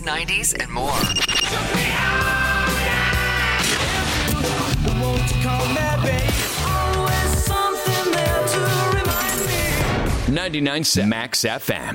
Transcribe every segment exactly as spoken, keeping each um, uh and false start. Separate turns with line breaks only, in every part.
nineties, and more.
ninety-nine point seven Max F M.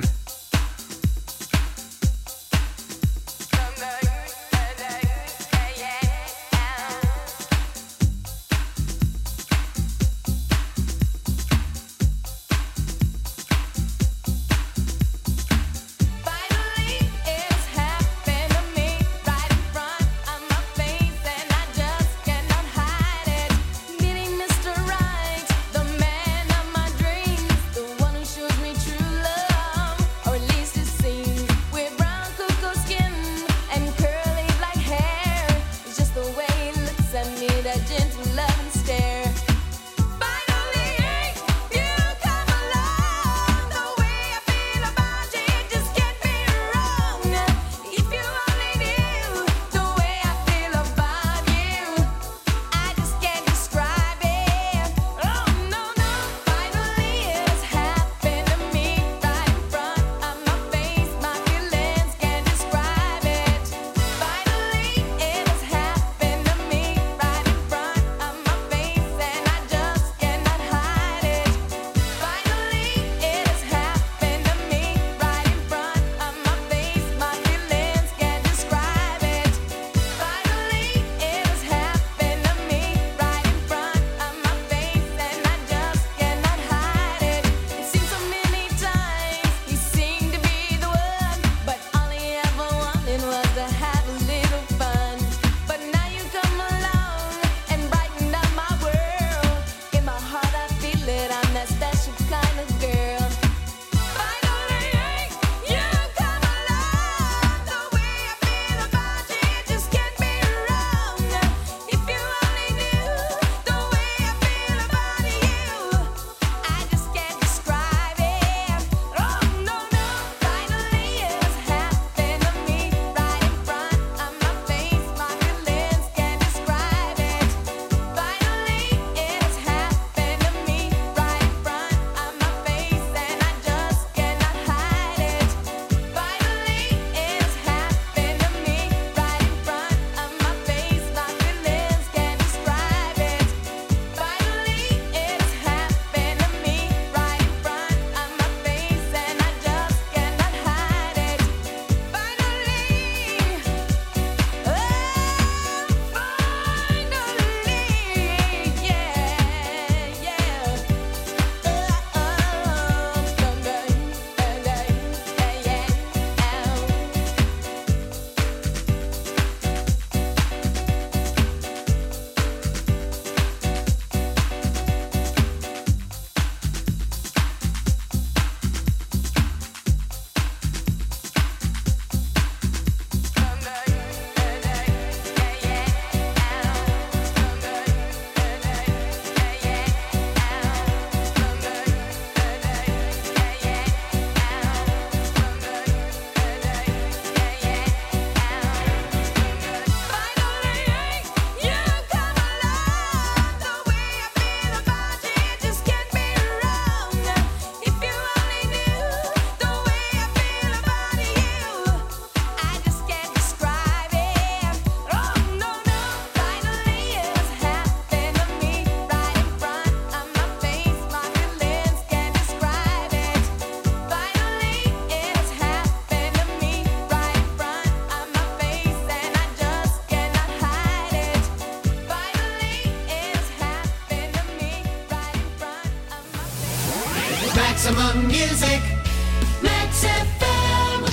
Maximum music, Max F M.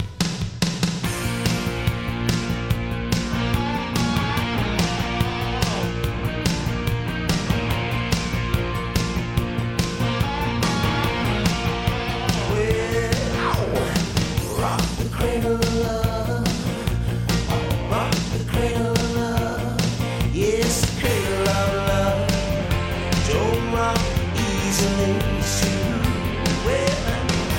Well, rock the cradle of love, rock the cradle of love, yes, the cradle of love, don't rock easily. Well,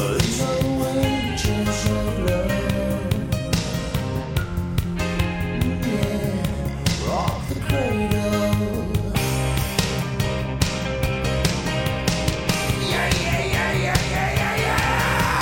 These are the wages of love. Yeah, rock the cradle. Yeah, yeah, yeah, yeah, yeah, yeah, yeah.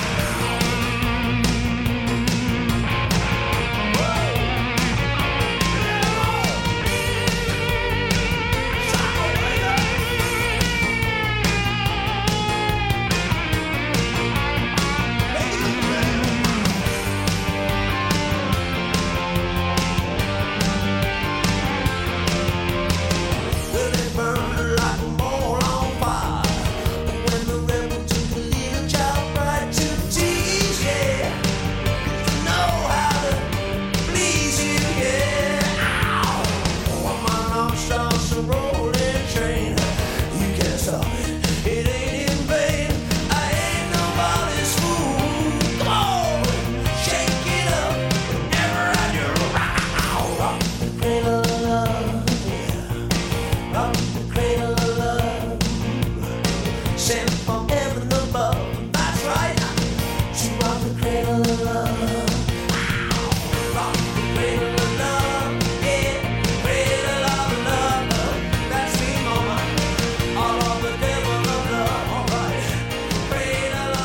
Well, they burn like a mole on fire. When the rebel took a little child right to tease, yeah. To know how to please you, yeah. Ow! When my arm starts a rolling train, you can't stop it. It ain't in vain. I ain't nobody's fool. Come on, shake it up. Whenever I do, rock, rock the cradle of love, yeah. Rock the cradle of love, sent from heaven above. That's right, to rock the cradle of love. Rock the cradle of love, yeah. Cradle of love, that's me, mama. All of the devil of love, alright. Cradle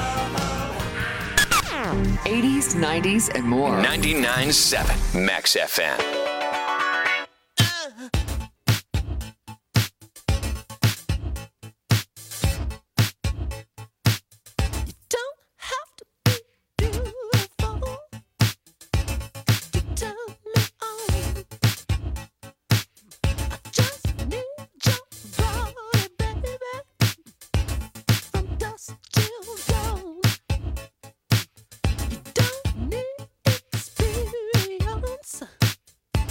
of love.
eighties, nineties, and more.
ninety-nine point seven Max F M.
Don't have to be beautiful to turn me on. I just need your body, baby, from dusk till dawn. You don't need experience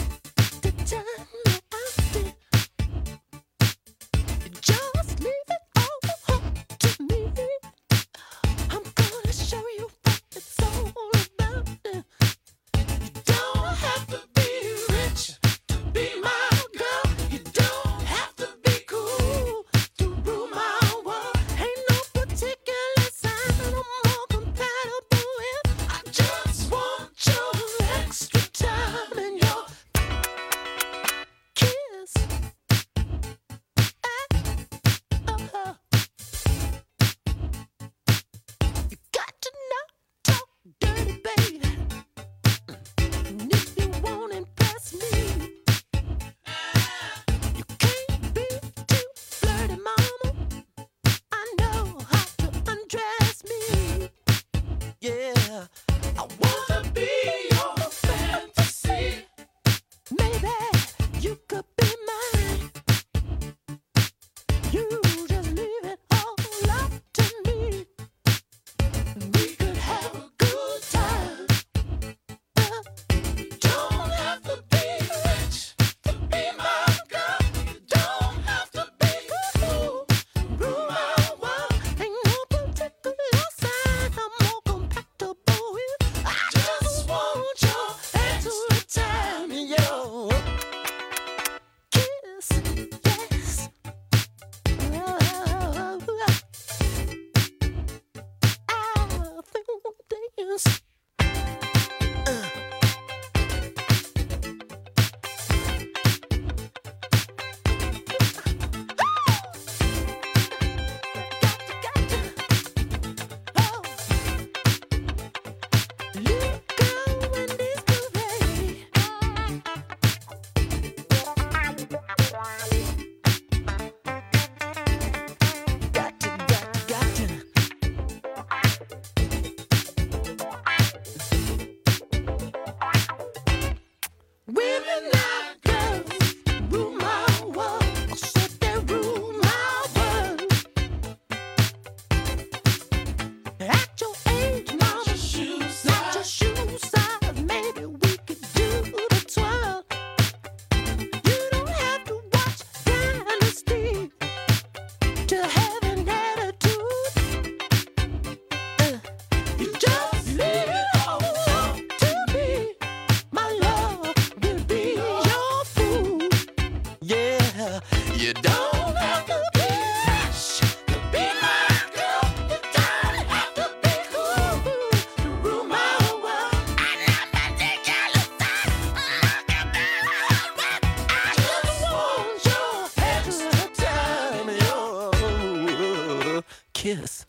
kiss.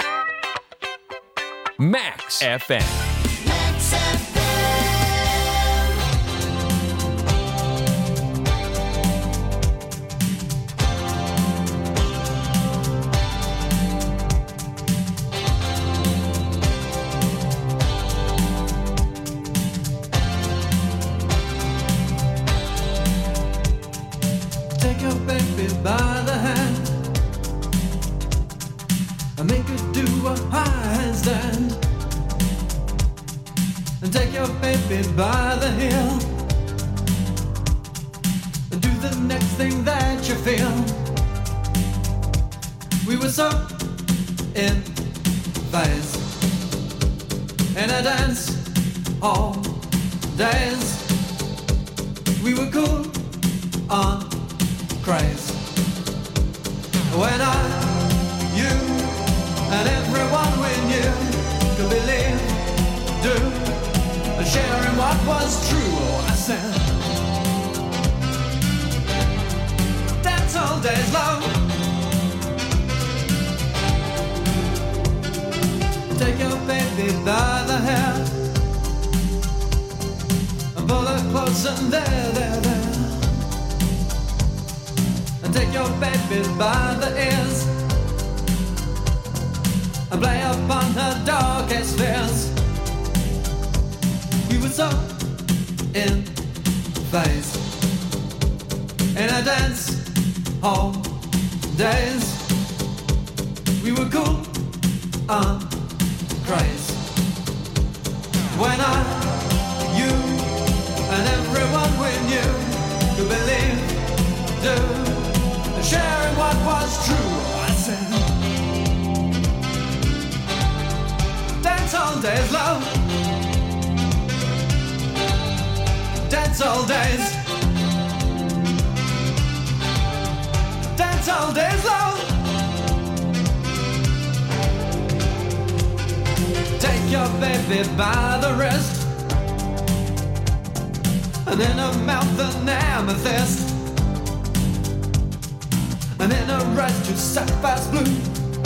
Max F M.
Max F M.
Take your baby by the hand and make her do a high handstand. And take your baby by the heel and do the next thing that you feel. We were so in phase in a dance all days. We were cool on craze. When I, you, and everyone we knew could believe, do, and share in what was true. Oh, I said, dance all days long. Take your baby by the hair and pull her close and there, there, there. Take your baby by the ears and play upon her darkest fears. We were so in phase in a dance hall days. We were cool on craze. When I, you, and everyone we knew could believe, do, sharing what was true. I said, dance all days, love. Dance all days. Dance all days, love. Take your baby by the wrist and in her mouth an amethyst. And in a red to sapphire's blue.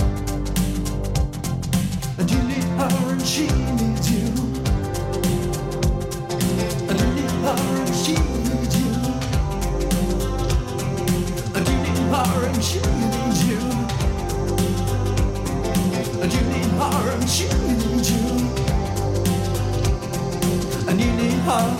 And you need her and she needs you. And you need her and she needs you. And you need her and she needs you. And you need her and she needs you. And you need her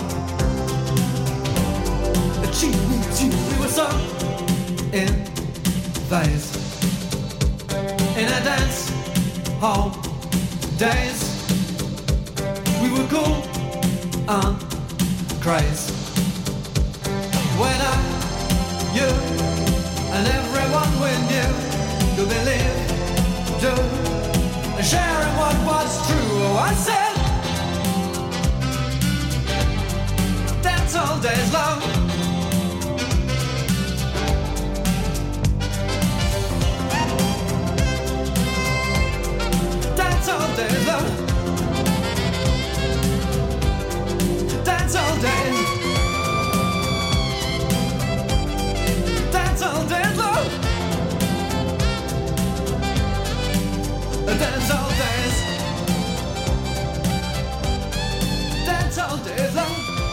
and she needs you. We were so in phase in a dance hall days. We were cool on craze. When I, you, and everyone we knew could believe, do, and sharing what was true. Oh, I said, dance all days long. Dance all days long. Dance all days. Dance all days long. Dance all days. Dance all days long.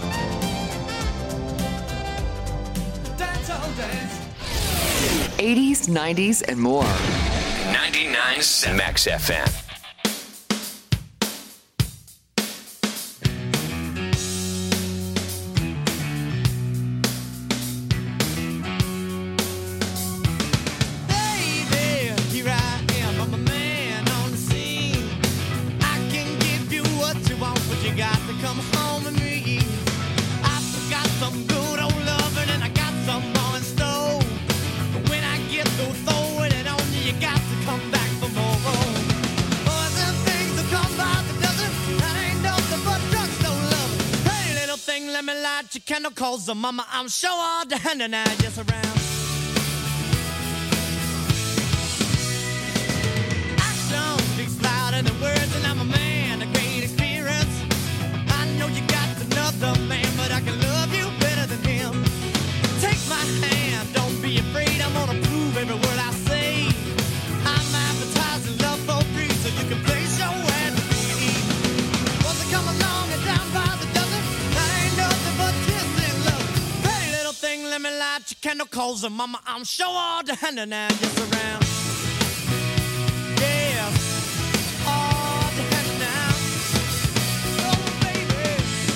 Dance all days.
eighties, nineties, and more.
ninety-nine Max F M.
Candle calls the mama, I'm sure all the hand and I just around. Action speaks louder than words, and I'm a man of great experience. I know you got another man, but I can love you better than him. Take my hand, don't be afraid, I'm gonna prove every word I say. I'm advertising love for calls her mama. I'm sure all the hand and I gets around. Yeah, all the hand now. Oh, baby.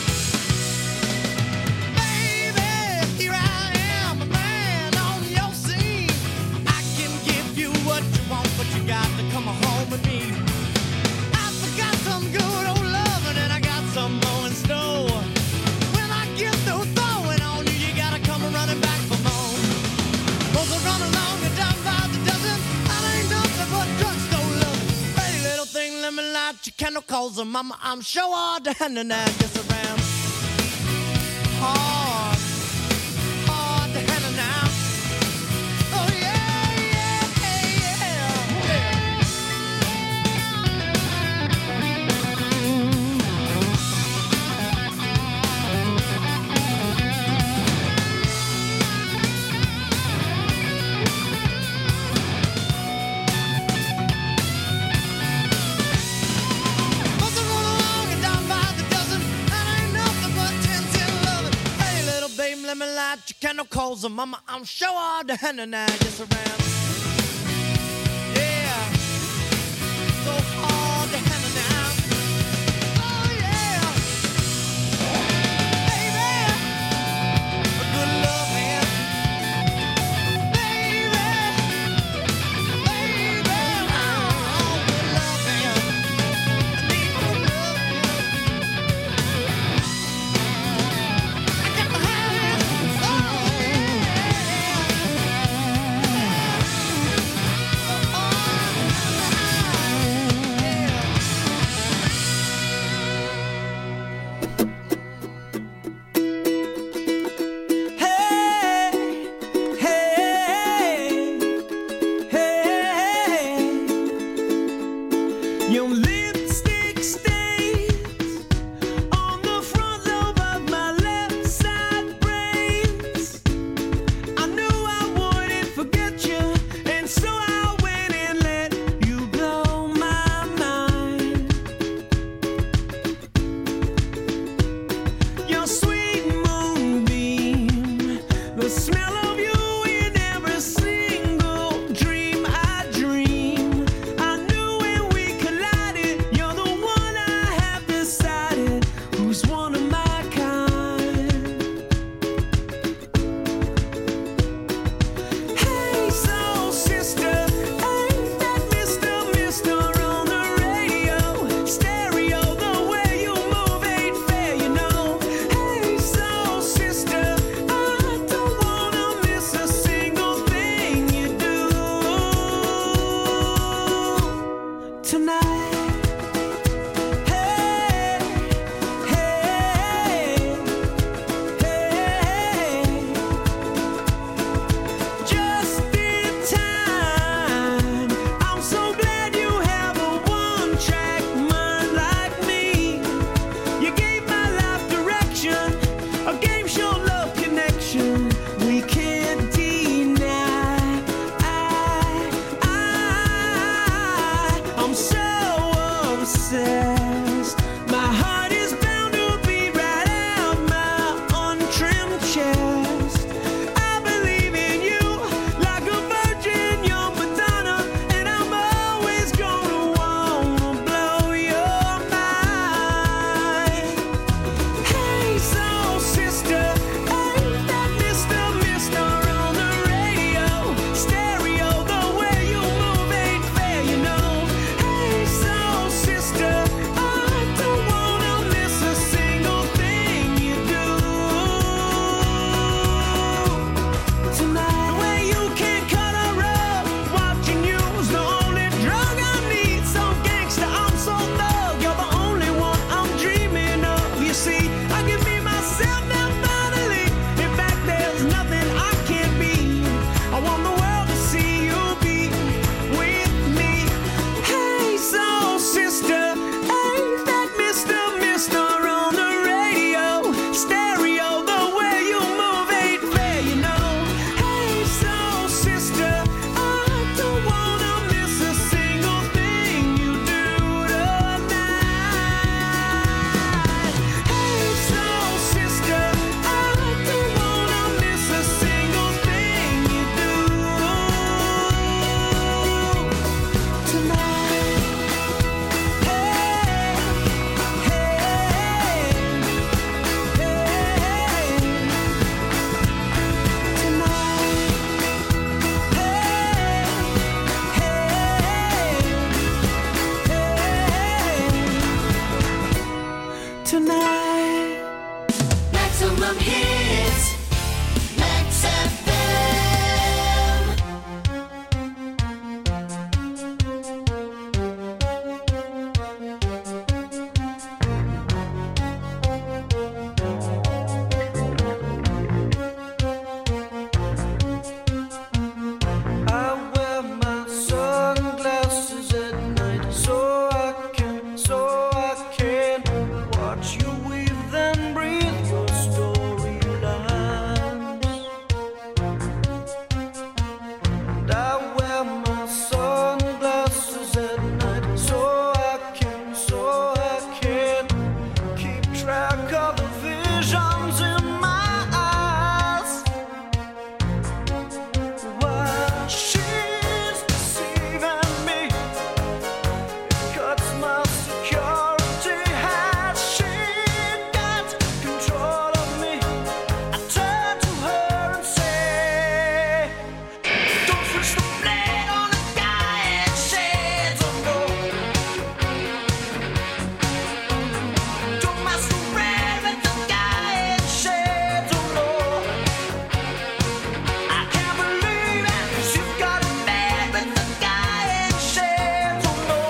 Baby, here I am, a man on your scene. I can give you what you want, but you got to come home with me. I forgot some good old loving and I got some more in store. When I get through throwing on you, you gotta come running back for more. Both are run along and down by the dozen. That ain't nothing but drugstore love. Pretty little thing, let me light your candle, calls her mama. I'm sure all the hand and I gets around. Hard, hard to handle now. Oh yeah, yeah, yeah, yeah. Must have run along and down by the dozen. That ain't nothing but ten, ten, eleven. Hey, little babe, let me light your candle, calls her mama. I'm sure all the hand and I gets around. Yeah, so hard to handle now. Oh yeah, baby, a good love man. Baby, baby, oh, good love man. I need good love man. I got to have it. Oh
Hey, hey, hey. Your lipstick stains on the front lobe of my left side brains. I knew I wouldn't forget you, and so I went and let you blow my mind. Your sweet moonbeam, the smell of you in every single dream I dream. I knew when we collided, you're the one I have decided who's one of my kind. Hey, soul sister, ain't that Mister Mister on the radio? Stereo, the way you move ain't fair, you know. Hey, soul sister, I don't wanna miss a single thing you do tonight. Hey, hey, hey. Just in time. I'm so glad you have a one-track mind like me. You gave my life direction, a game show love connection we can't deny. I, I, I'm so tonight.
Maximum hits. Max F M.
I wear my sunglasses at night so I can, so I can watch you weave and breathe your storylines. And I wear my sunglasses at night so I can, so I can keep track of the visions in my eyes. While she's deceiving me, it cuts my security. Has she got control of me? I turn to her and say, don't switch the blade on a guy in shades of no. Don't masquerade with the guy in shades of no. I can't believe it, 'cause you've got a man with the guy in shades of no.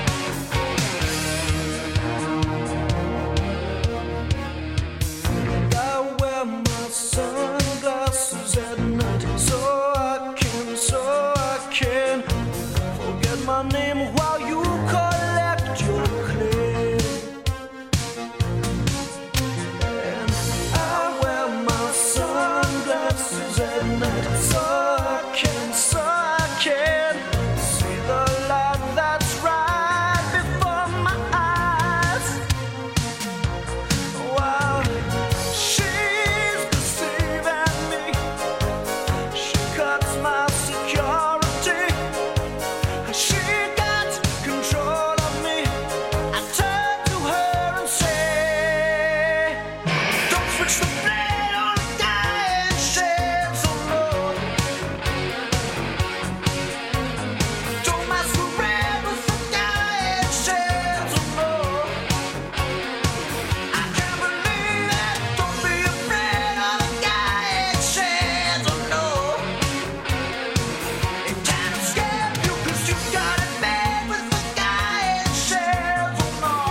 I wear my sunglasses at night so I can, so I can forget my name while you collect your clay. And I wear my sunglasses at night so I can, so I can see the light that's right before my eyes. While she's deceiving me, she cuts my security. She got control of me. I turn to her and say, don't switch the blade on a guy in shades of no. Don't masquerade with the guy in shades of no. I can't believe it. Don't be afraid of the guy in shades of no. It can't escape you 'cause you got it made with the guy in shades of no.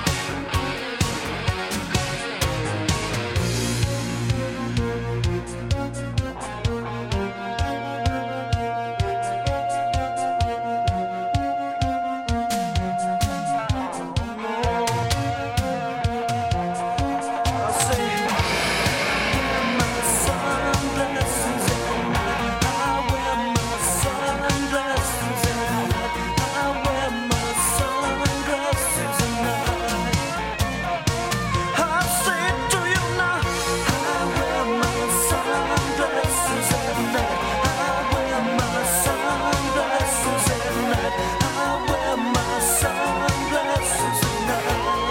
I say, wear my sunglasses at night. I wear my sunglasses at night. I wear my sunglasses at night. I say to you now, I wear my sunglasses at night. I wear my sunglasses at night. I wear my sunglasses at night.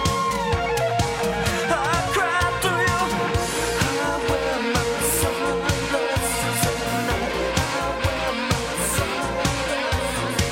I cry to you. I wear my sunglasses at night. I wear my sunglasses.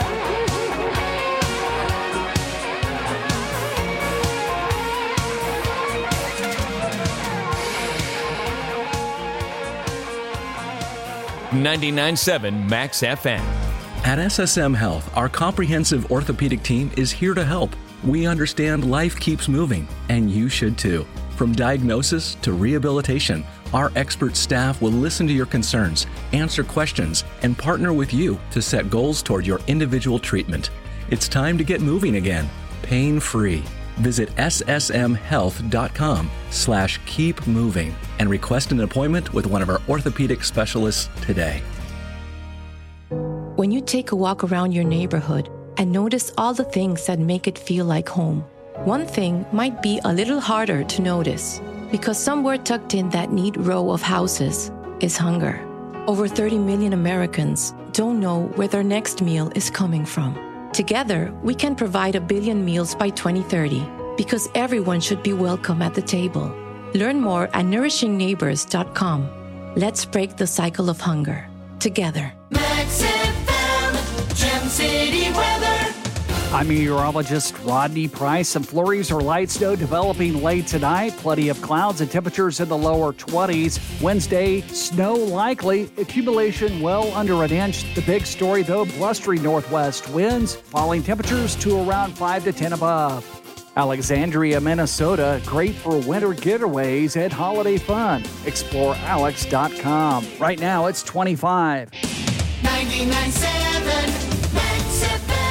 ninety-nine point seven Max F M.
At S S M Health, our comprehensive orthopedic team is here to help. We understand life keeps moving, and you should too. From diagnosis to rehabilitation, our expert staff will listen to your concerns, answer questions, and partner with you to set goals toward your individual treatment. It's time to get moving again, pain-free. Visit ssmhealth.com slash keep moving and request an appointment with one of our orthopedic specialists today.
When you take a walk around your neighborhood and notice all the things that make it feel like home, one thing might be a little harder to notice because somewhere tucked in that neat row of houses is hunger. Over thirty million Americans don't know where their next meal is coming from. Together, we can provide a billion meals by twenty thirty because everyone should be welcome at the table. Learn more at nourishing neighbors dot com. Let's break the cycle of hunger together.
Max F M, Gem City weather.
I'm meteorologist Rodney Price. Some flurries or light snow developing late tonight. Plenty of clouds and temperatures in the lower twenties. Wednesday, snow likely. Accumulation well under an inch. The big story, though, blustery northwest winds, falling temperatures to around five to ten above. Alexandria, Minnesota, great for winter getaways and holiday fun. explore alex dot com. Right now, it's twenty-five.
ninety-nine point seven Max F M.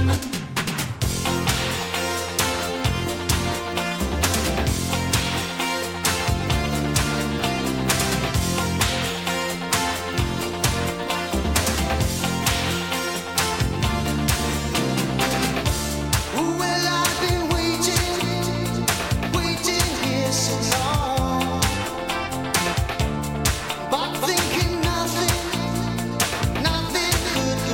Well, I've been waiting, waiting here so long, but thinking nothing, nothing could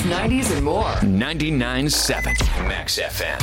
nineties, and more.
ninety-nine point seven Max F M.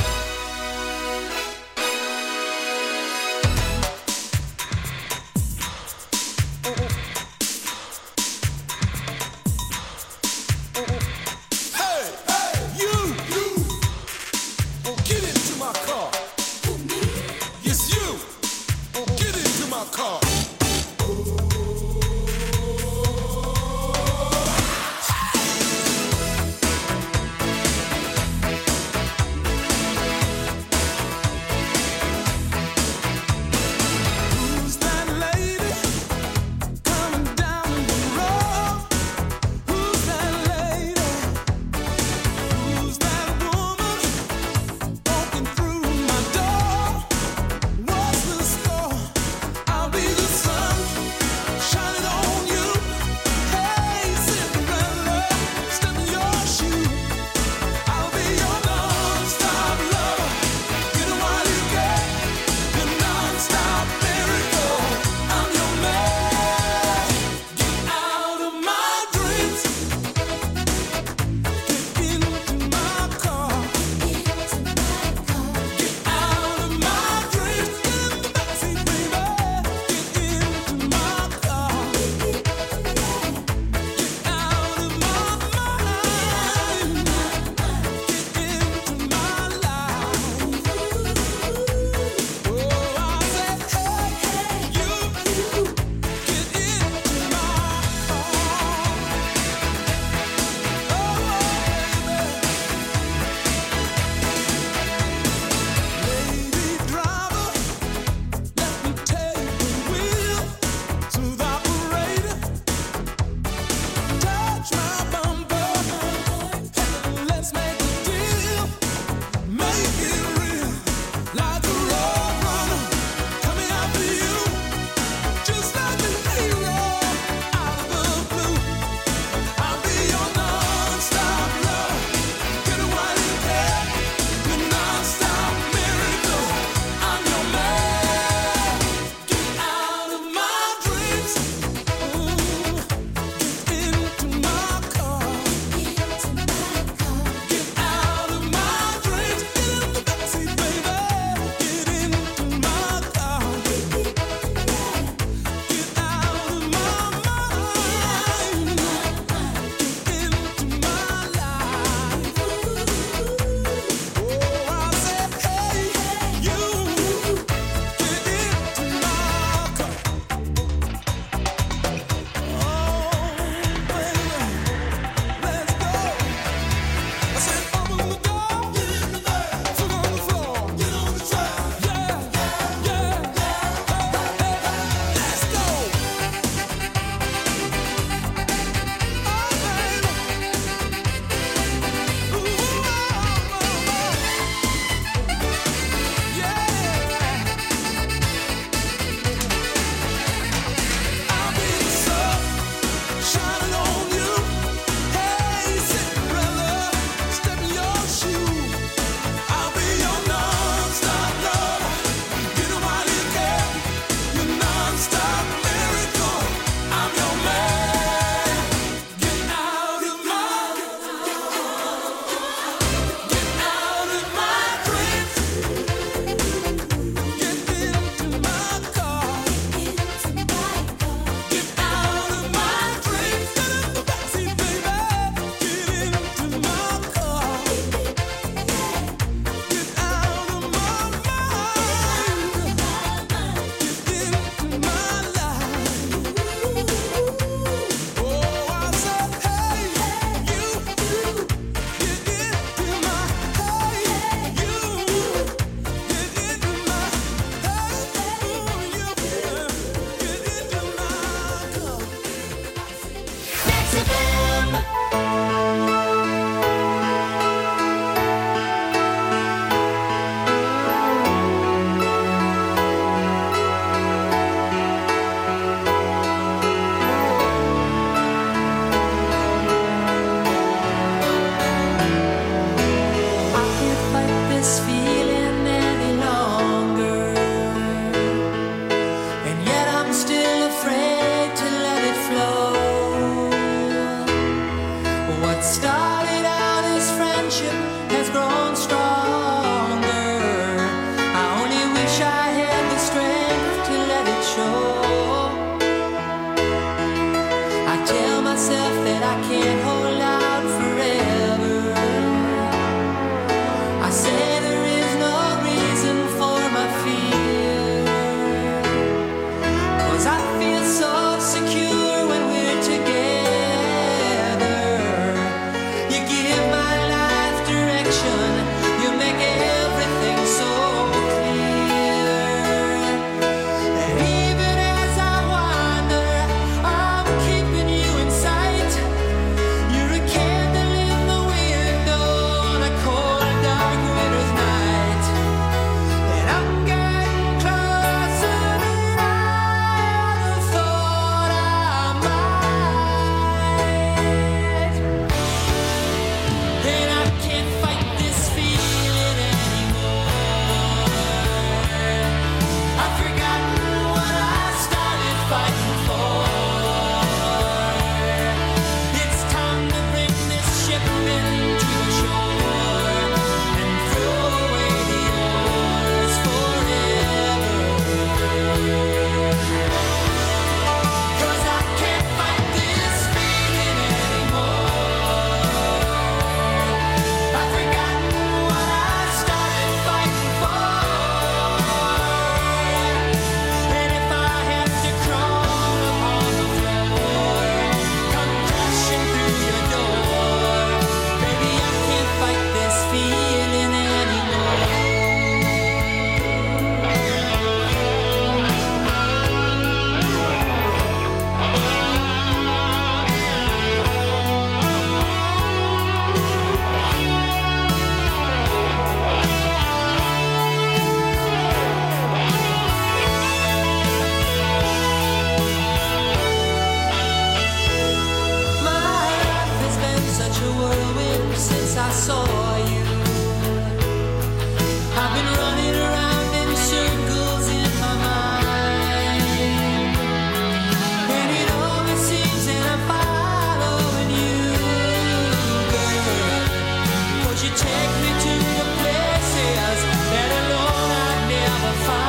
she take me to the places that alone I'd never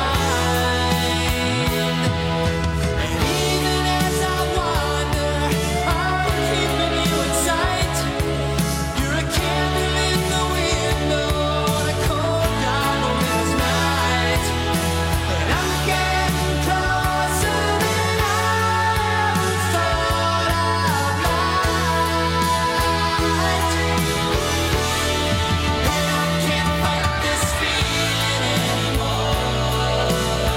find. And even as I wander, I'm keeping you in sight. You're a candle in the window on a cold, dark winter's night. And I'm getting closer than I ever thought I'd like. And I can't fight this feeling anymore.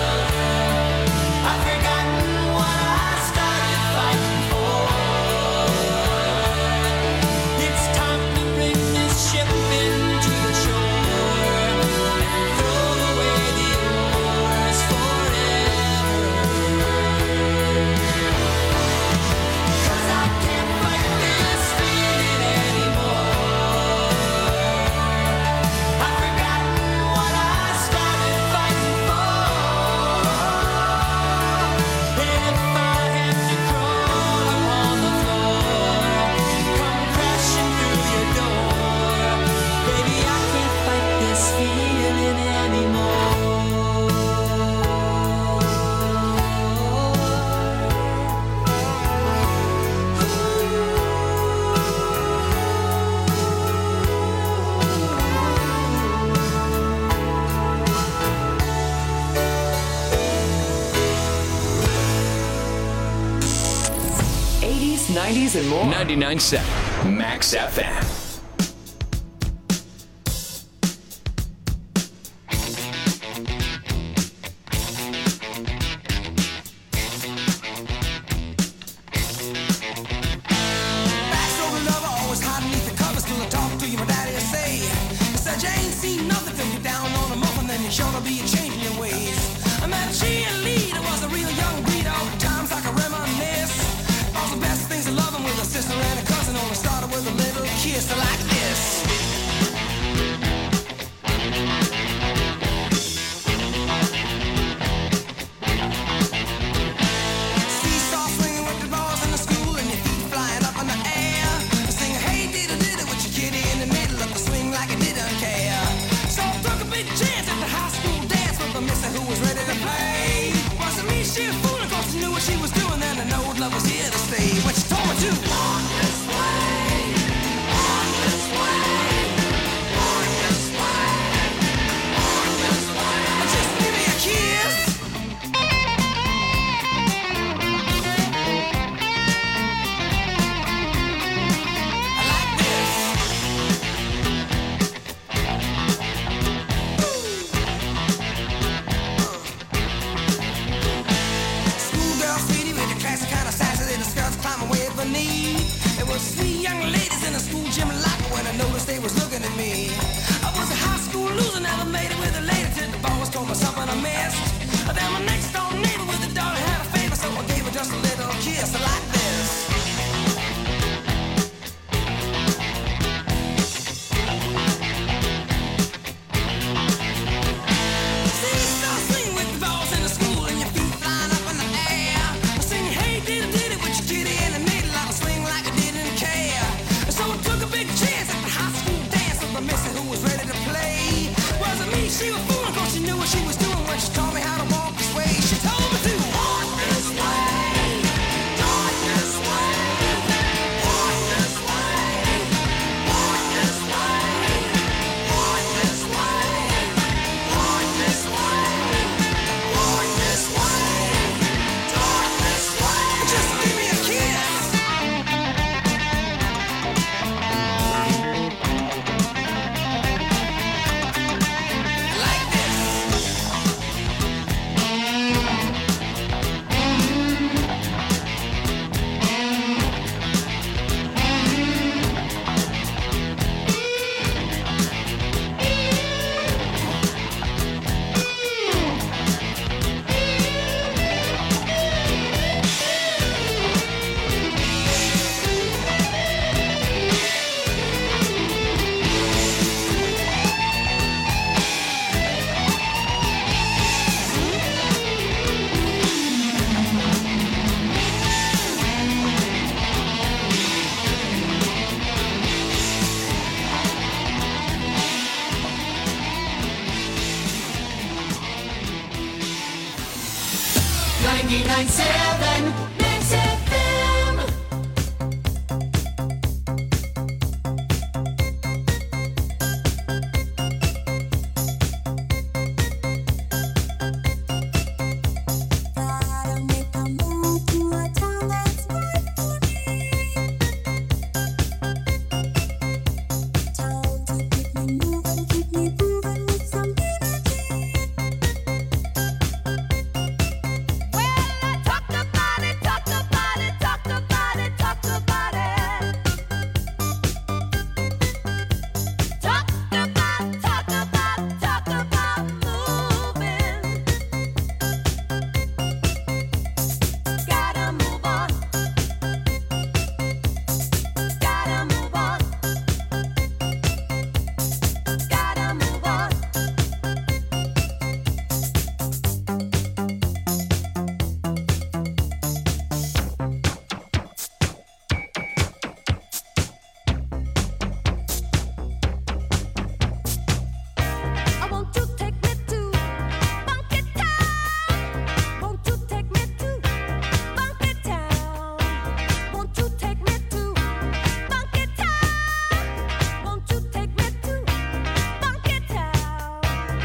I've forgotten what I started fighting for. It's time to bring this ship into the shore and throw away the oars forever. 'Cause I can't fight this feeling anymore. I've forgotten what I started fighting for. And if I have to crawl upon the floor, come crashing through your door, baby, I can't fight this feeling anymore.
eighties, nineties, and more.
ninety-nine point seven Max F M.
Backstory lover, always hiding beneath the covers till I talk to you, my daddy will say. He said you ain't seen nothing till you're down on a muffin, then you're sure to be a changing your ways. I met a cheerleader, was a real young breed, all the times I can reminisce. All the best things of loving with a sister and a cousin, only started with a little kiss like this. Seesaw swinging with the balls in the school and your feet flying up in the air. Singing, hey, diddle diddle with your kitty in the middle of the swing like it didn't care. So I took a big chance at the high school dance with a mister who was ready to play. Wasn't me, she was fooling, cause she knew what she was doing, and I know love was here to stay. When she told me to walk this way, walk this way, walk this way, walk this way. Just give me a kiss. I like this. Schoolgirl sweetie with the classy kind of sassy little skirts climbing way up her knee. There was three young ladies in the school gym locker when I noticed they was looking at me. I was a high school loser, never made it with a lady till the boss told me something I missed. Then my next door neighbor with a daughter had a favor, so I gave her just a little kiss like this. Seesaw swing with the balls in the school and your feet flying up in the air. Singing, hey, diddle diddle with your kitty in the middle of a swing like I didn't care. So I took a big chance at the high school dance with my mister who was ready to play. Wasn't me, she was fooling, cause she knew what she was doing when she taught me how to walk this way. She told me to walk this way, walk this way, walk this way, walk this way, walk this way, walk this way, walk this way, talk this way. Just give me a kiss. Like this.
ninety-nine point seven Mix F M.
Gotta make a move to a town that's right for me. Town to keep me moving, keep me grooving with some energy. Well, I talked about it, talked about it, talked about it, talked about it. Talked about, talked about, talked about moving. Gotta move on. Gotta move on. Gotta move on. I want you to take me to Funky Town. Won't you take me to Funky Town? Won't you take me to Funky Town? Won't you take me to Funky Town?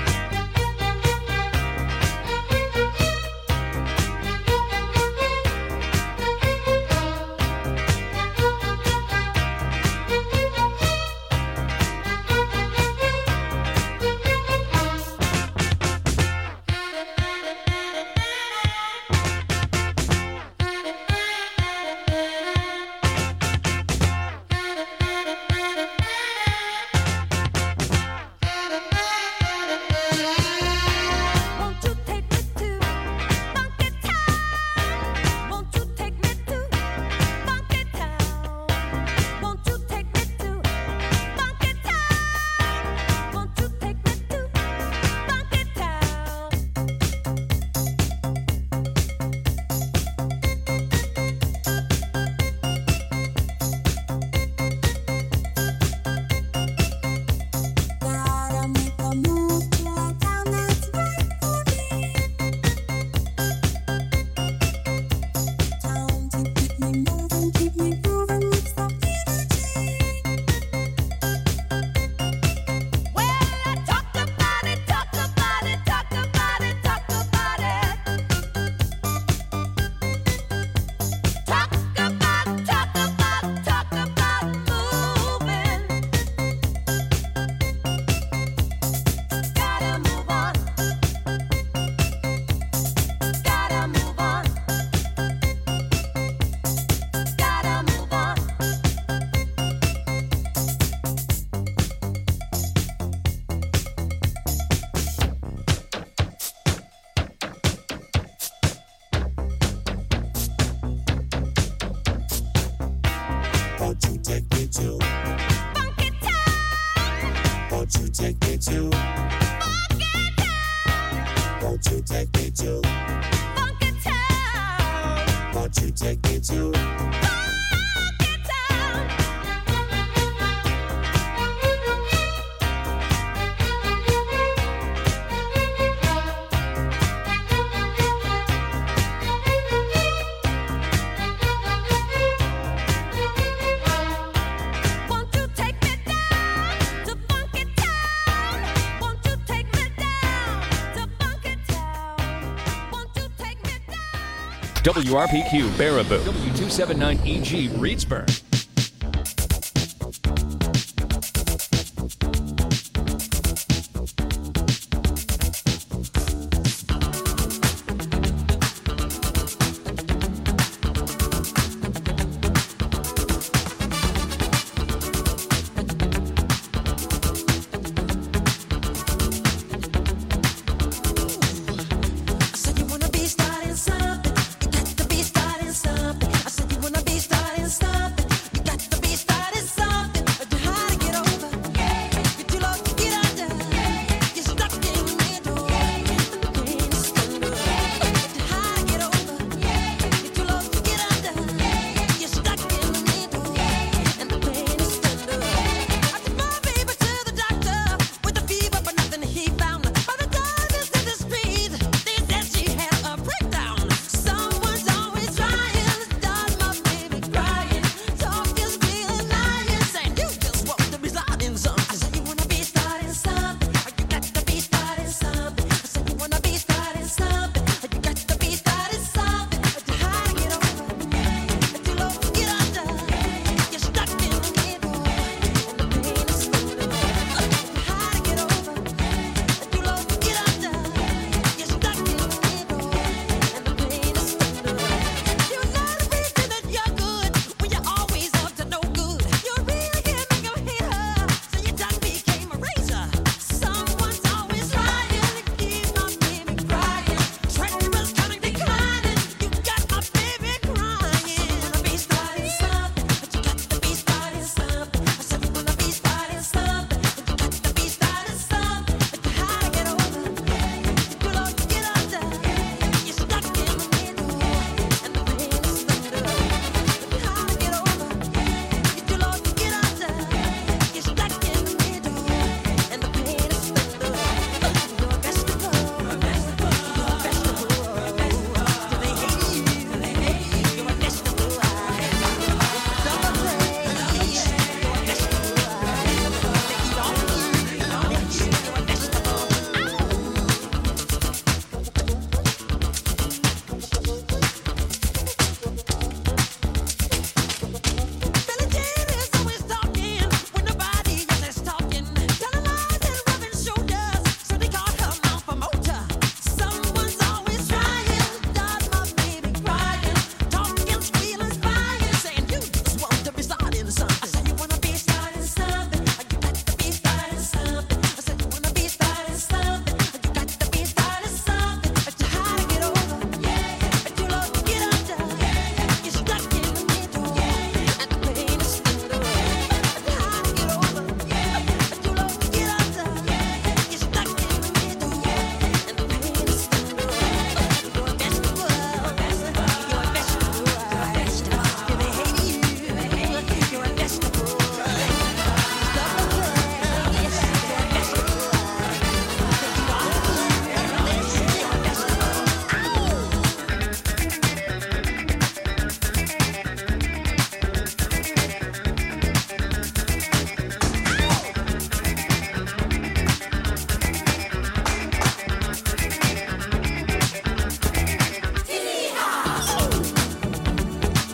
Won't you take me to Funky Town? Won't you take me to Funky Town? Won't you take me to Funky Town? Won't you take me to Funky Town? Gotta make a move to a town that's right for me. Town to keep me moving, keep me grooving with some energy. Well, I talked about it, talked about it, talked about it, talked about it. Talked about, talked about, talked about moving. Gotta move on. Gotta move on. Gotta move on.
Won't you take me to?
Funky Town.
Won't you take me to?
Funky Town.
Won't you take me to?
Funky Town.
Won't you take me to?
Funky Town. Won't you take me down to Funky Town? Won't you take me down to Funky Town? Won't you take me down?
W R P Q Baraboo. W two seventy-nine E G Reedsburg.